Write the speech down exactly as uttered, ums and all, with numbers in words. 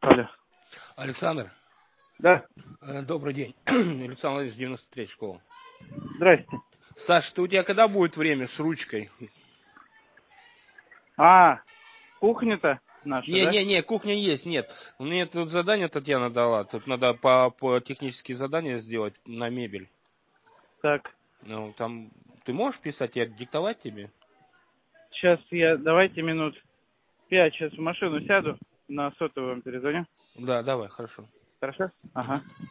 Алло. Александр, Да. э, добрый день. Александр Владимирович, девяносто третья школа. Здрасте. Саша, ты у тебя когда будет время с ручкой? А, кухня-то наша, да? Не-не-не, кухня есть, нет. Мне тут задание Татьяна дала. Тут надо по, по технические задания сделать на мебель. Так, Ну, там ты можешь писать, я диктовать тебе? сейчас я, давайте минут пять, сейчас в машину сяду, на сотовый вам перезвоню. Да, давай, хорошо. Хорошо? Ага. Мгм.